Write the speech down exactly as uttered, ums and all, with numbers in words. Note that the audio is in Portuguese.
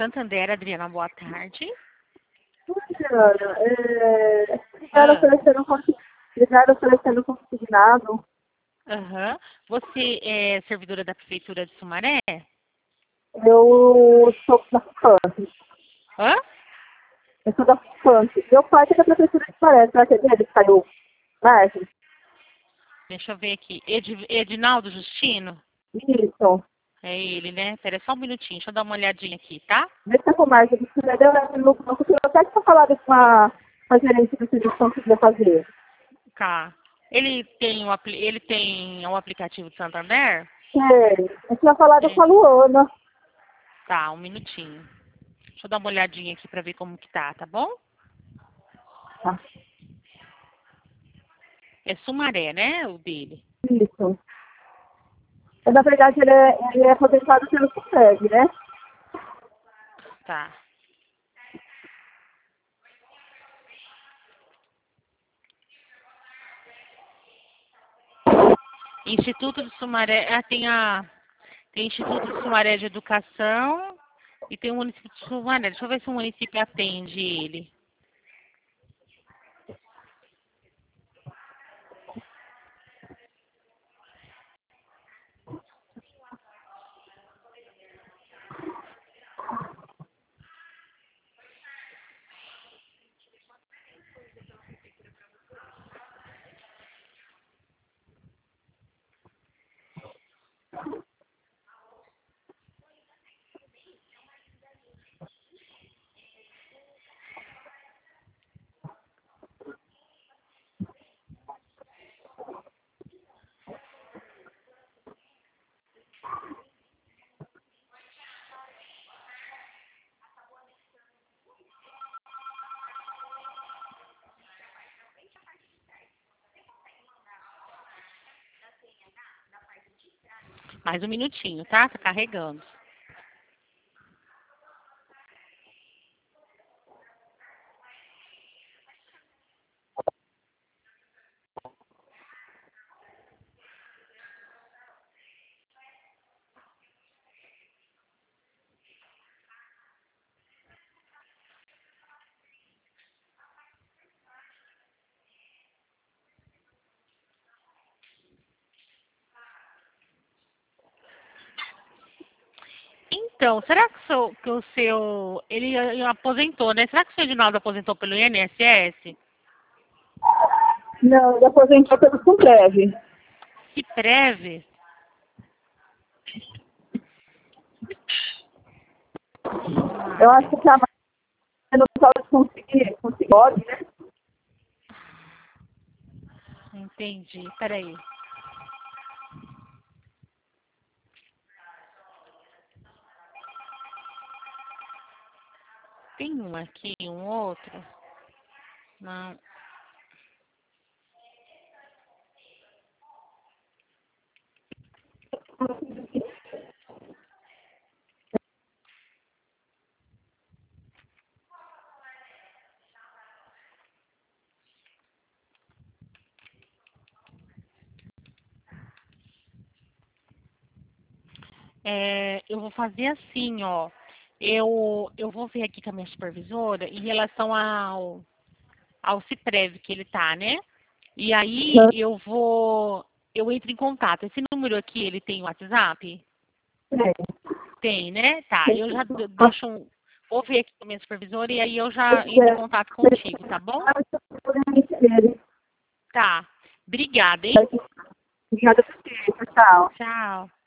Santander, Adriana, boa tarde. Luciana, é, ligaram Ah, oferecendo, consi- ligaram oferecendo consignado. aham. Você é servidora da Prefeitura de Sumaré? Eu sou da FUFANT. Hã? Eu sou da FUFANT. Meu pai é da prefeitura de Paré. Será que é dele que saiu? Mas, Deixa eu ver aqui. Ed, Edinaldo Justino? isso. É ele, né? Pera só um minutinho, deixa eu dar uma olhadinha aqui, tá? Vê se tá com mais. Se quiser, deu no banco. Eu até tinha falado com a, com a gerente do serviço que eu queria fazer. Tá. Ele tem o, apli- ele tem o aplicativo de Santander? Sério. Eu tinha falado com Tem. a Luana. Tá, um minutinho. Deixa eu dar uma olhadinha aqui pra ver como que tá, tá bom? Tá. É Sumaré, né? O dele. Isso. Mas, na verdade, ele é, ele é aposentado pelo SUFEG, né? Tá. Instituto de Sumaré. Ah, tem a. Tem Instituto de Sumaré de Educação e tem o município de Sumaré. Deixa eu ver se o município atende ele. Mais um minutinho, tá? Tá carregando. Então, será que o seu, que o seu ele eh, aposentou, né? Será que o seu Edinaldo aposentou pelo I N S S? Não, ele aposentou pelo SUFEG. Que breve. Eu acho que a não pode conseguir, conseguir, pode, né? Entendi. Peraí. Tem um aqui, um outro. Não. É, eu vou fazer assim, ó. Eu, eu vou ver aqui com a minha supervisora em relação ao, ao Ciprev que ele tá, né? E aí eu vou, eu entro em contato. Esse número aqui, ele tem WhatsApp? Tem, né? Tá, eu já de- deixo um, vou ver aqui com a minha supervisora e aí eu já entro em contato contigo, tá bom? Tá. Obrigada, hein? Obrigada por ter, tchau. Tchau.